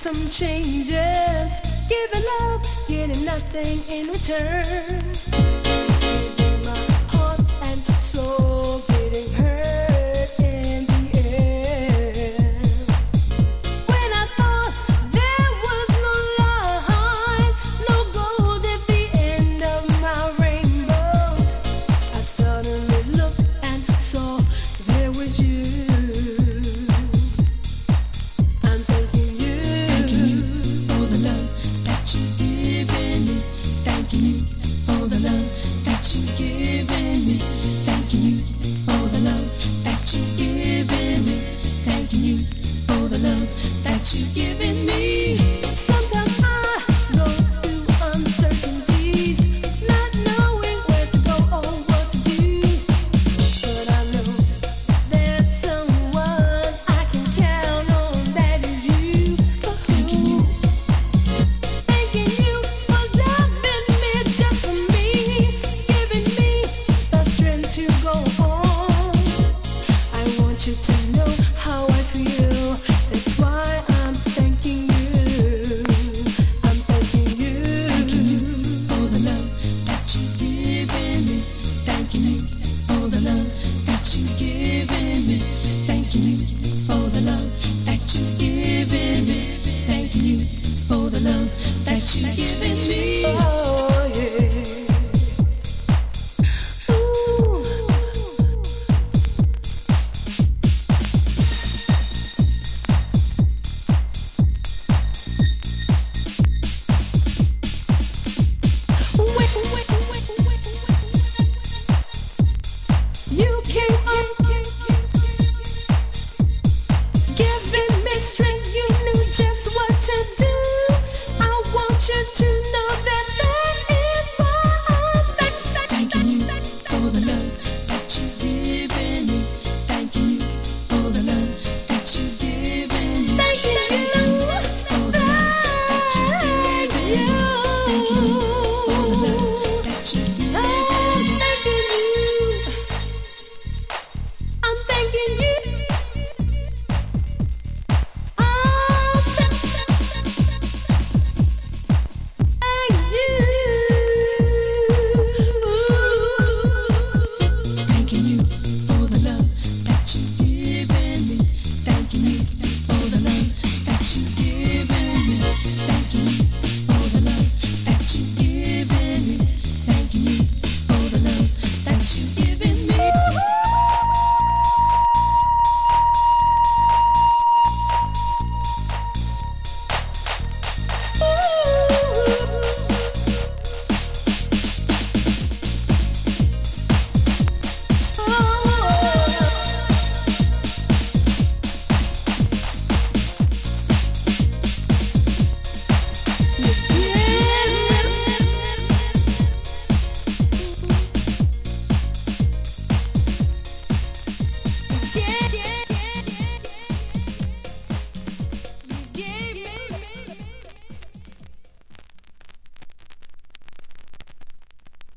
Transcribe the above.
some changes. Giving love, getting nothing in return. Giving my heart and soul, getting hurt in the end. When I thought there was no line, no gold at the end of my rainbow, I suddenly looked and saw there was you. I'm thanking you. Thanking you for the love that you've given me. Thanking you for the love that you've given me. Thanking you for the love that you've given me. Thanking you for the love that you've given me. Sometimes I go through uncertainties, not knowing where to go or what to do. But I know there's someone I can count on, that is you. Thanking you. Thanking you for loving me just for me, giving me the strength to go on. I want you to